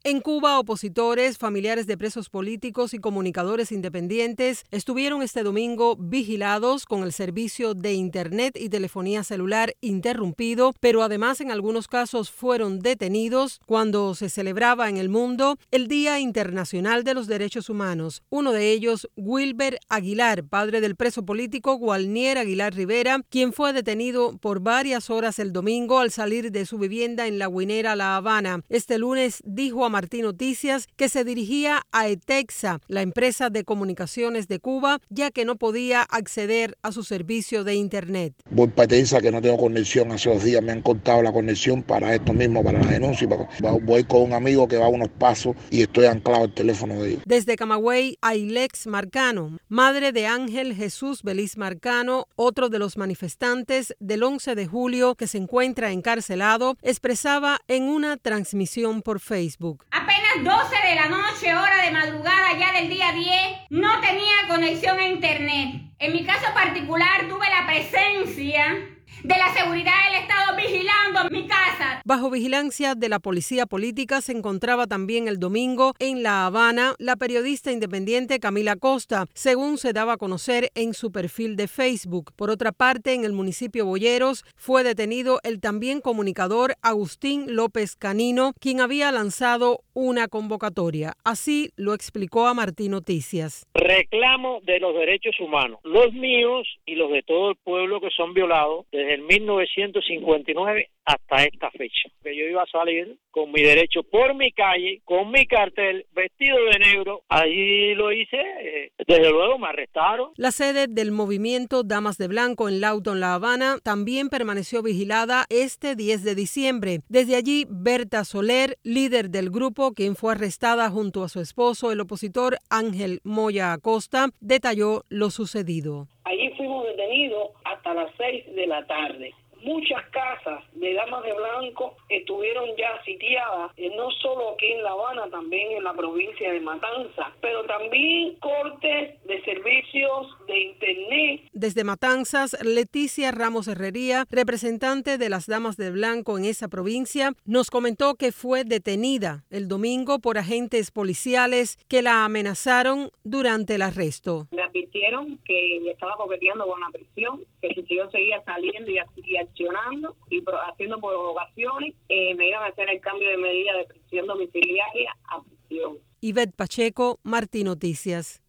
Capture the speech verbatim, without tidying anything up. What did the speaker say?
En Cuba, opositores, familiares de presos políticos y comunicadores independientes estuvieron este domingo vigilados con el servicio de Internet y telefonía celular interrumpido, pero además en algunos casos fueron detenidos cuando se celebraba en el mundo el Día Internacional de los Derechos Humanos. Uno de ellos, Wilber Aguilar, padre del preso político Gualnier Aguilar Rivera, quien fue detenido por varias horas el domingo al salir de su vivienda en La Guinera, La Habana. Este lunes dijo a Martín Noticias que se dirigía a ETEXA, la empresa de comunicaciones de Cuba, ya que no podía acceder a su servicio de Internet. Voy para ETEXA, que no tengo conexión. Hace dos días me han cortado la conexión para esto mismo, para la denuncia. Voy con un amigo que va a unos pasos y estoy anclado al teléfono de ellos. Desde Camagüey, Ailex Marcano, madre de Ángel Jesús Beliz Marcano, otro de los manifestantes del once de julio que se encuentra encarcelado, expresaba en una transmisión por Facebook. Apenas doce de la noche, hora de madrugada ya del día diez, no tenía conexión a internet. En mi caso particular tuve la presencia de la seguridad del Estado vigilando mi casa. Bajo vigilancia de la policía política se encontraba también el domingo en La Habana la periodista independiente Camila Costa, según se daba a conocer en su perfil de Facebook. Por otra parte, en el municipio Boyeros fue detenido el también comunicador Agustín López Canino, quien había lanzado una convocatoria. Así lo explicó a Martín Noticias. Reclamo de los derechos humanos, los míos y los de todo el pueblo que son violados desde el mil novecientos cincuenta y nueve hasta esta fecha. Que yo iba a salir con mi derecho por mi calle, con mi cartel, vestido de negro. Allí lo hice, desde luego me arrestaron. La sede del movimiento Damas de Blanco en Lawton, La Habana, también permaneció vigilada este diez de diciembre. Desde allí, Berta Soler, líder del grupo, quien fue arrestada junto a su esposo, el opositor Ángel Moya Acosta, detalló lo sucedido. Allí fuimos detenidos hasta las seis de la tarde. Muchas casas de Damas de Blanco estuvieron ya sitiadas, eh, no solo aquí en La Habana, también en la provincia de Matanzas, pero también cortes de servicios de Internet. Desde Matanzas, Leticia Ramos Herrería, representante de las Damas de Blanco en esa provincia, nos comentó que fue detenida el domingo por agentes policiales que la amenazaron durante el arresto. Me advirtieron que estaba coqueteando con la prisión, que si yo seguía saliendo y, y accionando y pro, haciendo provocaciones, eh, me iban a hacer el cambio de medida de prisión domiciliaria a prisión. Ivette Pacheco, Martín Noticias.